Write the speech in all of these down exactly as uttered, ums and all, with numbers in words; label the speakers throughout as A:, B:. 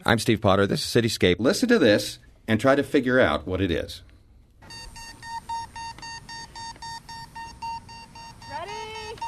A: I'm Steve Potter. This is Cityscape. Listen to this and try to figure out what it is.
B: Ready?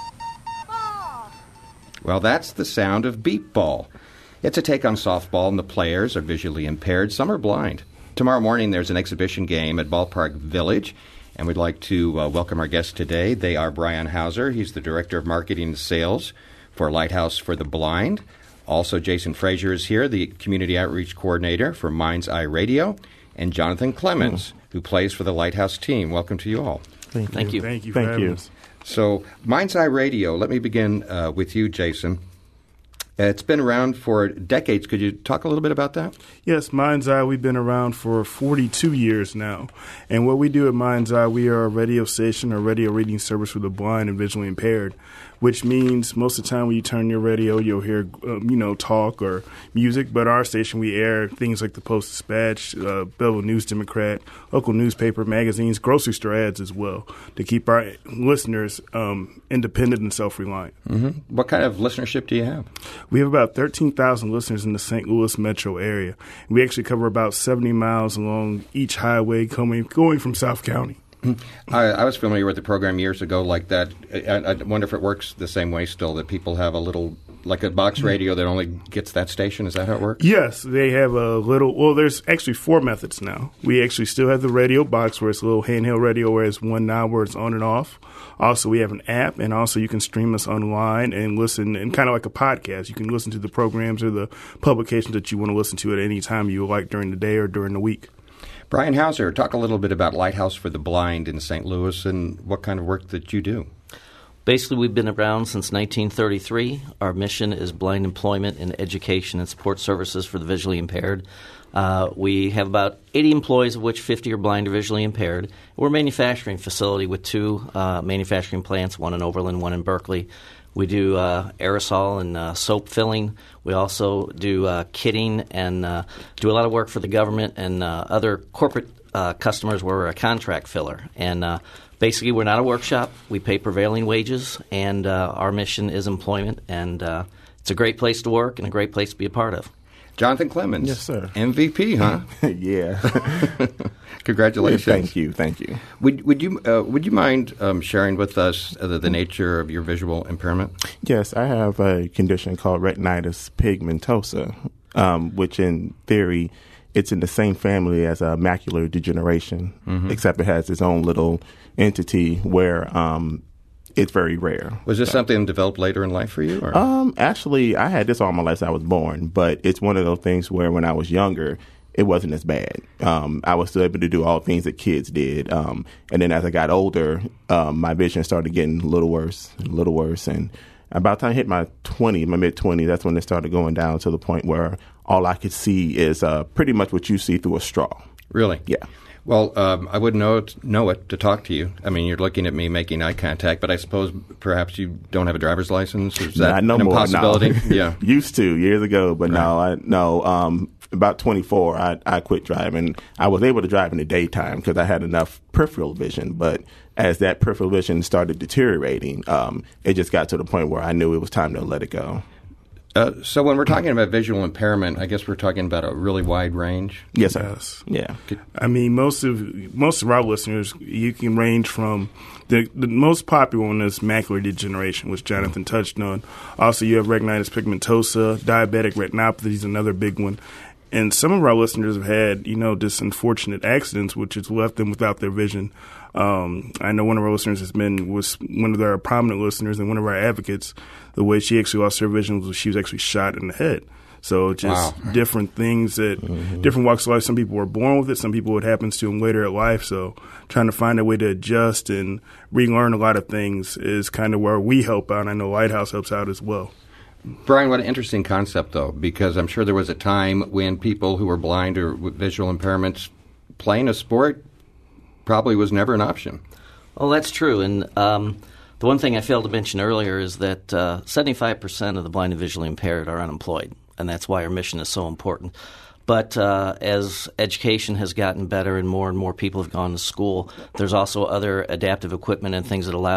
B: Ball!
A: Well, that's the sound of beep ball. It's a take on softball, and the players are visually impaired. Some are blind. Tomorrow morning, there's an exhibition game at Ballpark Village, and we'd like to uh, welcome our guests today. They are Brian Hauser. He's the Director of Marketing and Sales for Lighthouse for the Blind. Also, Jason Frazier is here, the Community Outreach Coordinator for Mind's Eye Radio, and Jonathan Clemens, mm. who plays for the Lighthouse team. Welcome to you all.
C: Thank,
D: Thank you.
C: you. Thank you.
D: Thank you.
A: So, Mind's Eye Radio, let me begin uh, with you, Jason. Uh, it's been around for decades. Could you talk a little bit about that?
C: Yes, Mind's Eye, we've been around for forty-two years now. And what we do at Mind's Eye, we are a radio station or radio reading service for the blind and visually impaired, which means most of the time when you turn your radio, you'll hear, um, you know, talk or music. But our station, we air things like the Post-Dispatch, uh, Belleville News Democrat, local newspaper, magazines, grocery store ads as well, to keep our listeners um, independent and self-reliant.
A: Mm-hmm. What kind of listenership do you have?
C: We have about thirteen thousand listeners in the Saint Louis metro area. We actually cover about seventy miles along each highway coming, going from South County.
A: I, I was familiar with the program years ago like that. I, I wonder if it works the same way still, that people have a little, like a box radio that only gets that station. Is that how it works?
C: Yes, they have a little, well, there's actually four methods now. We actually still have the radio box where it's a little handheld radio where it's one knob where it's on and off. Also, we have an app, and also you can stream us online and listen, and kind of like a podcast. You can listen to the programs or the publications that you want to listen to at any time you like during the day or during the week.
A: Brian Hauser, talk a little bit about Lighthouse for the Blind in Saint Louis and what kind of work that you do.
D: Basically, we've been around since nineteen thirty-three. Our mission is blind employment and education and support services for the visually impaired. Uh, we have about eighty employees, of which fifty are blind or visually impaired. We're a manufacturing facility with two uh, manufacturing plants, one in Overland, one in Berkeley. We do uh, aerosol and uh, soap filling. We also do uh, kitting and uh, do a lot of work for the government and uh, other corporate uh, customers where we're a contract filler. And uh, basically, we're not a workshop. We pay prevailing wages, and uh, our mission is employment. And uh, it's a great place to work and a great place to be a part of.
A: Jonathan Clemens.
D: Yes, sir.
A: M V P, huh?
E: Yeah.
A: Congratulations.
E: Thank you. Thank you.
A: Would would you uh, would you mind um, sharing with us uh, the, the nature of your visual impairment?
E: Yes, I have a condition called retinitis pigmentosa, um, which in theory, it's in the same family as a macular degeneration, mm-hmm. except it has its own little entity where um, it's very rare.
A: Was this
E: so,
A: something developed later in life for you? Or?
E: Um, actually, I had this all my life since I was born, but it's one of those things where when I was younger, it wasn't as bad. Um, I was still able to do all the things that kids did. Um, and then as I got older, um, my vision started getting a little worse, a little worse. And about the time I hit my twenties, my mid-twenties, that's when it started going down to the point where all I could see is uh, pretty much what you see through a straw.
A: Really?
E: Yeah.
A: Well, um, I wouldn't know it, know it to talk to you. I mean, you're looking at me making eye contact, but I suppose perhaps you don't have a driver's license? Is that
E: no
A: an
E: more,
A: impossibility?
E: No.
A: Yeah.
E: Used to, years ago, but
A: right.
E: no, I, no. Um, about twenty-four, I, I quit driving. I was able to drive in the daytime because I had enough peripheral vision, but as that peripheral vision started deteriorating, um, it just got to the point where I knew it was time to let it go.
A: Uh, so when we're talking about visual impairment, I guess we're talking about a really wide range.
E: Yes, sir.
C: Yes.
E: Yeah.
C: I mean, most of most of our listeners, you can range from the, the most popular one is macular degeneration, which Jonathan touched on. Also, you have retinitis pigmentosa, diabetic retinopathy is another big one. And some of our listeners have had, you know, just unfortunate accidents, which has left them without their vision. Um, I know one of our listeners has been, was one of our prominent listeners and one of our advocates. The way she actually lost her vision was she was actually shot in the head. So just wow. different things that, mm-hmm. different walks of life. Some people were born with it. Some people it happens to them later in life. So trying to find a way to adjust and relearn a lot of things is kind of where we help out. And I know Lighthouse helps out as well.
A: Brian, what an interesting concept, though, because I'm sure there was a time when people who were blind or with visual impairments playing a sport probably was never an option.
D: Well, that's true. And um, the one thing I failed to mention earlier is that uh, seventy-five percent of the blind and visually impaired are unemployed, and that's why our mission is so important. But uh, as education has gotten better and more and more people have gone to school, there's also other adaptive equipment and things that allow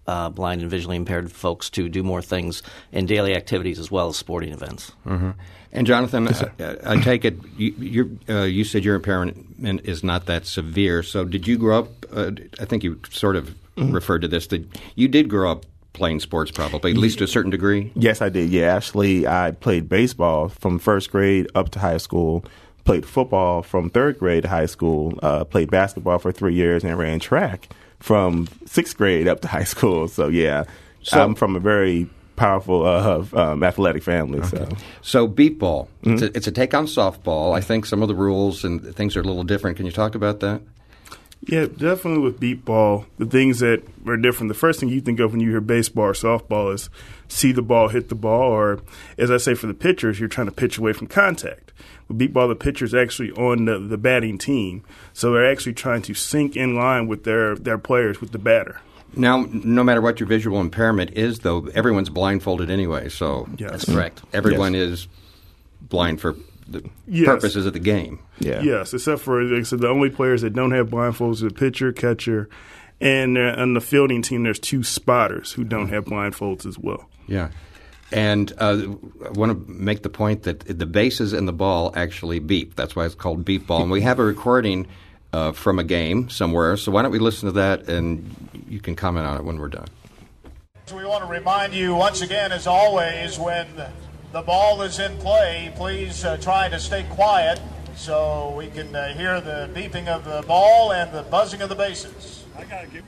D: uh, blind and visually impaired folks to do more things in daily activities as well as sporting events.
A: Mm-hmm. And Jonathan, uh, I take it you you're, uh, you said your impairment is not that severe. So did you grow up? Uh, I think you sort of mm-hmm. referred to this. That you did grow up playing sports, probably at least to a certain degree.
E: Yes, I did. Yeah, actually, I played baseball from first grade up to high school. Played football from third grade to high school. Uh, played basketball for three years and ran track from sixth grade up to high school. So yeah, so, I'm from a very powerful uh, um, athletic family.
A: Okay.
E: So,
A: so beep ball.
E: Mm-hmm.
A: It's, a, it's a take on softball. I think some of the rules and things are a little different. Can you talk about that?
C: Yeah, definitely with beep ball, the things that are different. The first thing you think of when you hear baseball or softball is see the ball, hit the ball, or as I say for the pitchers, you're trying to pitch away from contact. With beep ball, the pitcher's actually on the, the batting team, so they're actually trying to sync in line with their, their players, with the batter.
A: Now, no matter what your visual impairment is, though, everyone's blindfolded anyway, so
C: yes.
D: That's correct.
A: Everyone
E: yes.
A: is blind for the
C: yes.
A: purposes of the game.
E: Yeah.
C: Yes, except for like I said, the only players that don't have blindfolds are the pitcher, catcher, and uh, on the fielding team, there's two spotters who don't have blindfolds as well.
A: Yeah. And uh, I want to make the point that the bases and the ball actually beep. That's why it's called beep ball. And we have a recording uh, from a game somewhere, so why don't we listen to that, and you can comment on it when we're done.
F: So we want to remind you once again, as always, when the ball is in play, please uh, try to stay quiet so we can uh, hear the beeping of the ball and the buzzing of the bases. I gotta give.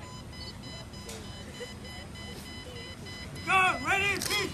B: Go, ready, beep.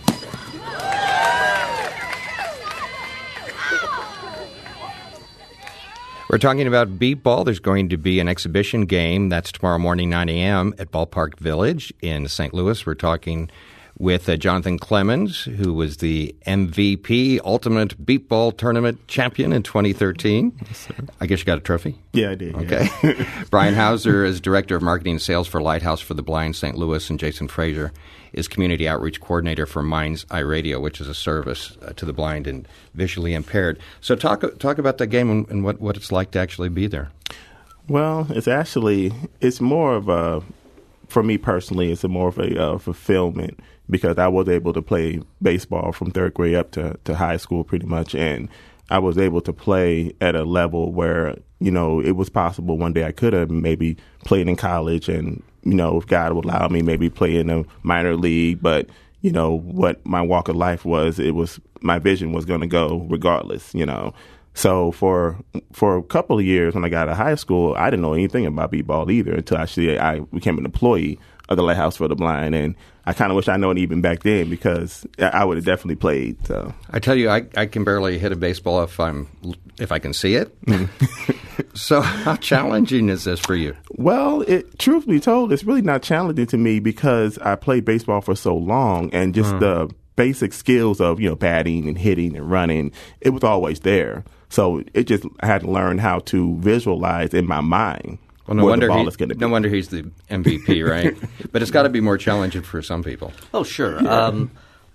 A: We're talking about beep ball. There's going to be an exhibition game. That's tomorrow morning, nine a.m. at Ballpark Village in Saint Louis. We're talking with uh, Jonathan Clemens, who was the M V P, Ultimate Beep Ball Tournament champion in twenty thirteen. Yes, I guess you got a trophy?
E: Yeah, I did.
A: Okay.
E: Yeah.
A: Brian Hauser is Director of Marketing and Sales for Lighthouse for the Blind Saint Louis, and Jason Frazier is Community Outreach Coordinator for Mind's Eye Radio, which is a service uh, to the blind and visually impaired. So talk talk about that game and, and what, what it's like to actually be there.
E: Well, it's actually, it's more of a, for me personally, it's a more of a uh, fulfillment because I was able to play baseball from third grade up to, to high school pretty much, and I was able to play at a level where, you know, it was possible one day I could have maybe played in college and, you know, if God would allow me, maybe play in a minor league. But, you know, what my walk of life was, it was, my vision was going to go regardless, you know. So for for a couple of years when I got out of high school, I didn't know anything about beep ball either until actually I became an employee of the Lighthouse for the Blind. And I kind of wish I known even back then because I would have definitely played. So
A: I tell you, I, I can barely hit a baseball if I'm if I can see it. So how challenging is this for you?
E: Well, it, truth be told, it's really not challenging to me because I played baseball for so long and just uh-huh. the basic skills of, you know, batting and hitting and running, it was always there. So it just I had to learn how to visualize in my mind.
A: Well, no
E: where
A: wonder
E: the ball
A: he,
E: is going to be.
A: No wonder he's the M V P, right? But it's got to be more challenging for some people.
D: Oh, sure. Yeah. Um,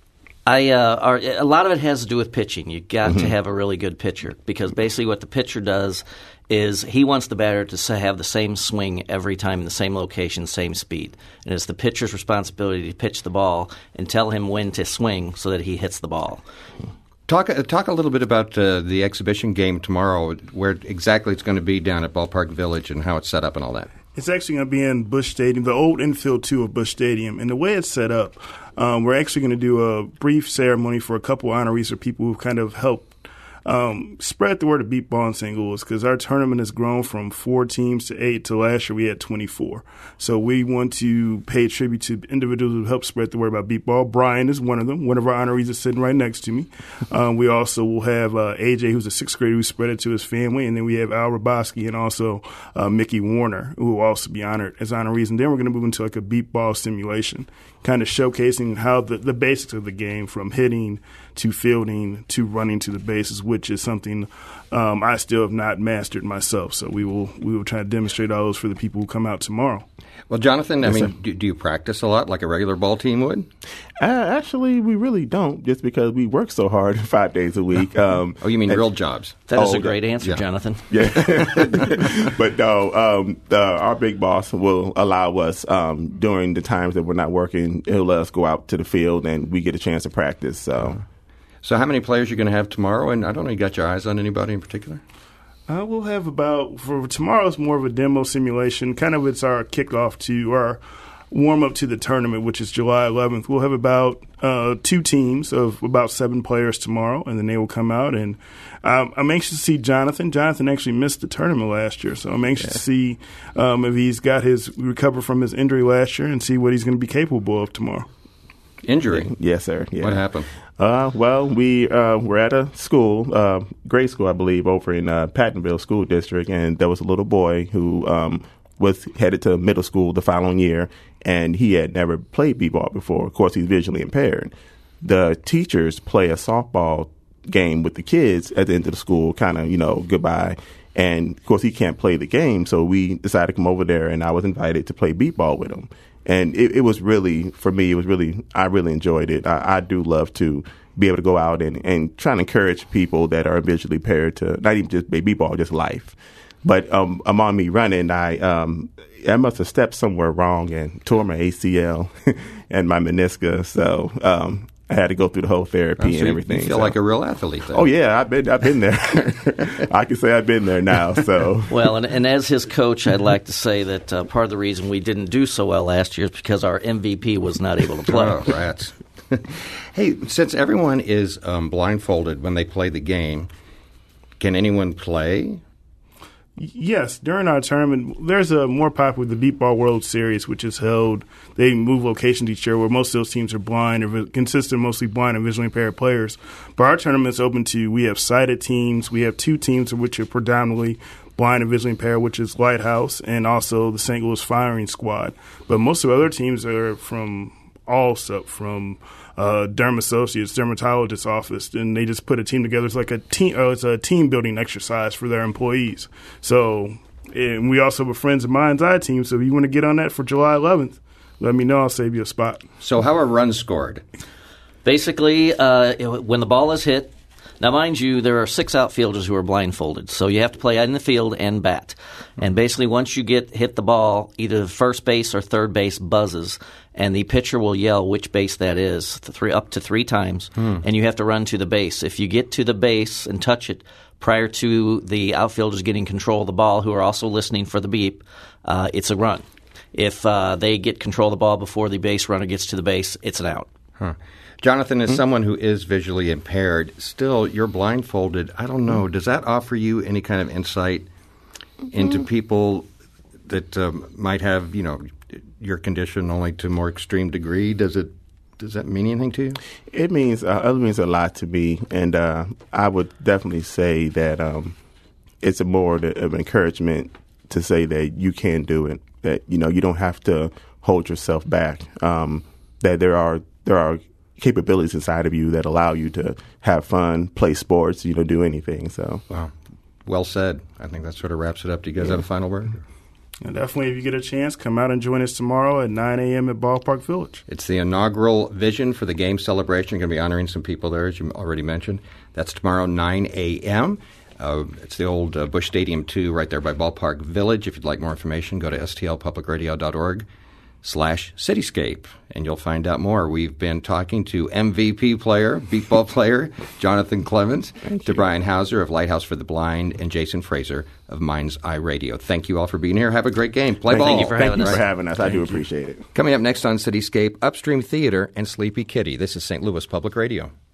D: I uh, are, a lot of it has to do with pitching. You got mm-hmm. to have a really good pitcher because basically what the pitcher does is he wants the batter to have the same swing every time in the same location, same speed. And it's the pitcher's responsibility to pitch the ball and tell him when to swing so that he hits the ball.
A: Talk talk a little bit about uh, the exhibition game tomorrow, where exactly it's going to be down at Ballpark Village and how it's set up and all that.
C: It's actually going to be in Busch Stadium, the old infield two of Busch Stadium. And the way it's set up, um, we're actually going to do a brief ceremony for a couple honorees or people who've kind of helped Um, spread the word of beep ball in Saint Louis because our tournament has grown from four teams to eight to last year we had twenty-four. So we want to pay tribute to individuals who help spread the word about beep ball. Brian is one of them. One of our honorees is sitting right next to me. Um, we also will have uh, A J, who's a sixth grader who spread it to his family. And then we have Al Raboski and also uh, Mickey Warner, who will also be honored as honorees. And then we're going to move into like a beep ball simulation kind of showcasing how the, the basics of the game, from hitting to fielding to running to the bases, which is something um, I still have not mastered myself. So we will we will try to demonstrate all those for the people who come out tomorrow.
A: Well, Jonathan, I
E: Yes,
A: mean, do, do you practice a lot like a regular ball team would?
E: Uh, actually, we really don't, just because we work so hard five days a week. Um,
A: Oh, you mean
E: and-
A: real jobs?
D: That is
E: Oh,
D: a great answer,
A: yeah.
D: Jonathan.
E: Yeah, but no, um, the, our big boss will allow us um, during the times that we're not working. He'll let us go out to the field, and we get a chance to practice. So,
A: So how many players are you going to have tomorrow? And I don't know, you got your eyes on anybody in particular?
C: Uh, we'll have about, for tomorrow's more of a demo simulation. Kind of it's our kickoff to our warm up to the tournament, which is July eleventh. We'll have about uh, two teams of about seven players tomorrow, and then they will come out. And um, I'm anxious to see Jonathan. Jonathan actually missed the tournament last year, so I'm anxious to see um, if he's got his recover from his injury last year and see what he's going to be capable of tomorrow.
A: Injury?
E: yes, sir. Yeah.
A: What happened?
E: Uh, well, we uh, were at a school, uh, grade school, I believe, over in uh, Pattonville School District, and there was a little boy who um, was headed to middle school the following year, and he had never played b-ball before. Of course, he's visually impaired. The teachers play a softball game with the kids at the end of the school, kind of, you know, goodbye. And, of course, he can't play the game, so we decided to come over there, and I was invited to play b-ball with him. And it, it was really, for me, it was really, I really enjoyed it. I, I do love to be able to go out and, and try to encourage people that are visually impaired to not even just play b-ball, just life. But um, among me running, I um, I must have stepped somewhere wrong and tore my A C L and my meniscus. So um, I had to go through the whole therapy
A: Oh, so
E: and
A: you-
E: everything.
A: You feel
E: so.
A: like a real athlete then.
E: Oh yeah, I've been I've been there. I can say I've been there now. So
D: Well, and, and as his coach, I'd like to say that uh, part of the reason we didn't do so well last year is because our M V P was not able to play.
A: Oh, rats. Hey, since everyone is um, blindfolded when they play the game, can anyone play?
C: Yes, during our tournament, there's a more popular the Beat Ball World Series, which is held. They move locations each year, where most of those teams are blind or consist of mostly blind and visually impaired players. But our tournament's open to, we have sighted teams. We have two teams of which are predominantly blind and visually impaired, which is Lighthouse and also the Saint Louis Firing Squad. But most of the other teams are from all stuff, from uh, Derm Associates, dermatologist's office, and they just put a team together. It's like a team. Uh, it's a team building exercise for their employees. So, and we also have a Friends of Mind's Eye team. So, if you want to get on that for July eleventh, let me know. I'll save you a spot.
A: So how are runs scored?
D: Basically, uh, when the ball is hit, now mind you, there are six outfielders who are blindfolded, so you have to play in the field and bat. And basically, once you get hit the ball, either first base or third base buzzes, and the pitcher will yell which base that is, three up to three times, and you have to run to the base. If you get to the base and touch it prior to the outfielders getting control of the ball, who are also listening for the beep, uh, it's a run. If uh, they get control of the ball before the base runner gets to the base, it's an out.
A: Huh. Jonathan, as someone who is visually impaired, still you're blindfolded. I don't know. Does that offer you any kind of insight into people that um, might have, you know, your condition only to a more extreme degree? Does it? Does that mean anything to you?
E: it means uh, it means a lot to me, and uh, I would definitely say that um, it's a more of an encouragement to say that you can do it. That you know you don't have to hold yourself back. Um, that there are there are capabilities inside of you that allow you to have fun, play sports, you know, do anything. So,
A: Wow. Well said. I think that sort of wraps it up. Do you guys
E: Yeah.
A: have a final word?
C: And definitely, if you get a chance, come out and join us tomorrow at nine a.m. at Ballpark Village.
A: It's the inaugural Vision for the Game celebration. You're going to be honoring some people there, as you already mentioned. That's tomorrow, nine a.m. Uh, it's the old uh, Busch Stadium two right there by Ballpark Village. If you'd like more information, go to s t l public radio dot org slash cityscape, and you'll find out more. We've been talking to M V P player, beat ball player, Jonathan Clemens, to Brian Hauser of Lighthouse for the Blind, and Jason Fraser of Mind's Eye Radio. Thank you all for being here. Have a great game. Play
E: thank
A: ball.
D: you for
E: Thank
D: having
E: you
D: us.
E: for having us. I do appreciate it.
A: Coming up next on Cityscape, Upstream Theater and Sleepy Kitty. This is Saint Louis Public Radio.